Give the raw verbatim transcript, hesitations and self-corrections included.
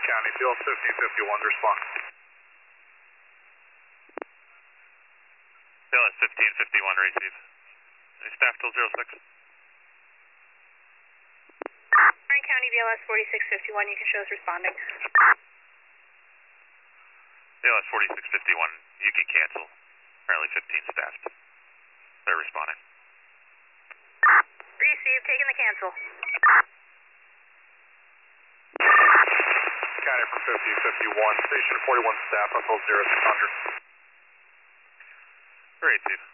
County, B L S fifteen fifty-one, respond. B L S fifteen fifty-one, receive. Any staff till zero six? Orange County, B L S forty-six fifty-one, you can show us responding. B L S forty-six fifty-one, you can cancel. Apparently fifteen staffed. They're responding. Receive, taking the cancel. County from fifteen fifty-one, station forty-one staff until zero six hundred. Great, Steve.